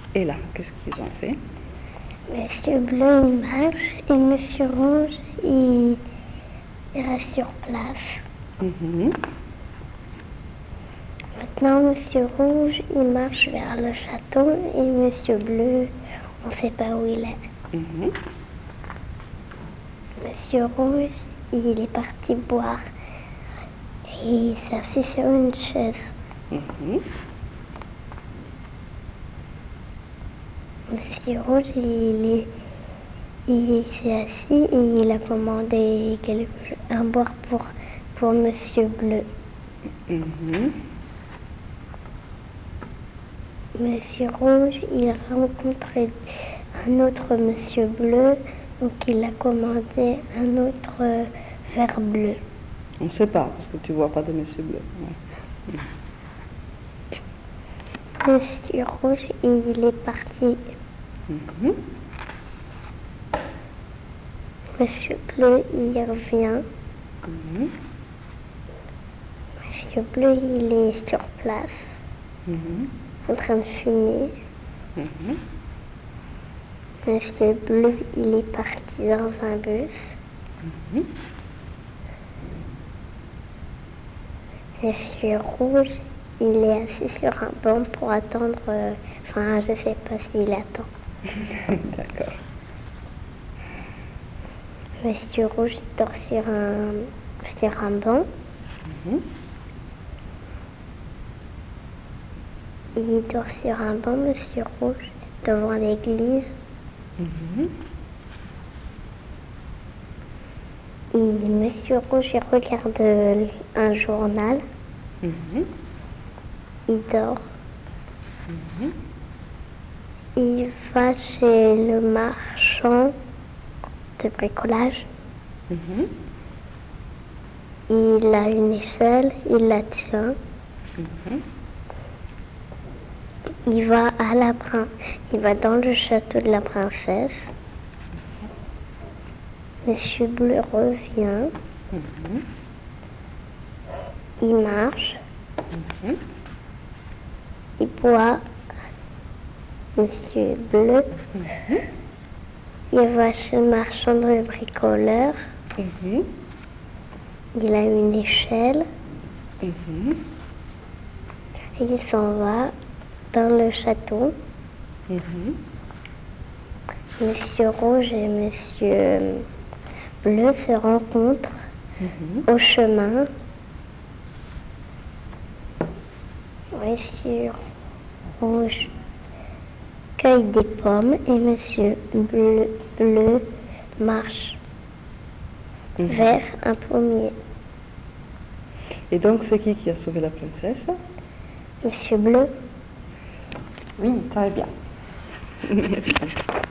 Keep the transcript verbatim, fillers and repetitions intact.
Et là, qu'est-ce qu'ils ont fait? Monsieur Bleu, il marche et Monsieur Rouge, il, il reste sur place. Mhm. Maintenant, Monsieur Rouge, il marche vers le château et Monsieur Bleu, on ne sait pas où il est. Mhm. Monsieur Rouge, il est parti boire et il s'est assis sur une chaise. Mhm. Monsieur Rouge, il est il s'est assis et il a commandé quelque, un boire pour, pour Monsieur Bleu. Mhm. Monsieur Rouge, il a rencontré un autre Monsieur Bleu, donc il a commandé un autre euh, verre bleu. On ne sait pas, parce que tu vois pas de Monsieur Bleu. Ouais. Monsieur Rouge, il est parti. Mhm. Monsieur Bleu, il revient. Mhm. Monsieur Bleu, il est sur place, Mhm. en train de fumer. Mhm. Monsieur Bleu, il est parti dans un bus. Mhm. Monsieur Rouge, il est assis sur un banc pour attendre. euh, Enfin, je sais pas s'il attend. D'accord. Monsieur Rouge, il dort sur un, sur un banc. Mhm. Il dort sur un banc, Monsieur Rouge, devant l'église. Mhm. Et Monsieur Rouge, il regarde un journal. Mhm. Il dort. Mhm. Il va chez le marchand de bricolage. Mhm. Il a une échelle, il la tient. Mhm. Il va à la prin- il va dans le château de la princesse. Monsieur Bleu revient. Mhm. Il marche. Mhm. Il boit. Monsieur Bleu. Mhm. Il va chez le marchand de bricoleur. Mhm. Il a une échelle. Mhm. Et il s'en va dans le château. Mhm. Monsieur Rouge et Monsieur Bleu se rencontrent Mhm. au chemin. Monsieur Rouge cueille des pommes et Monsieur Bleu, Bleu marche Mhm. vers un pommier. Et donc, c'est qui qui a sauvé la princesse? Monsieur Bleu. Oui, très bien. Merci.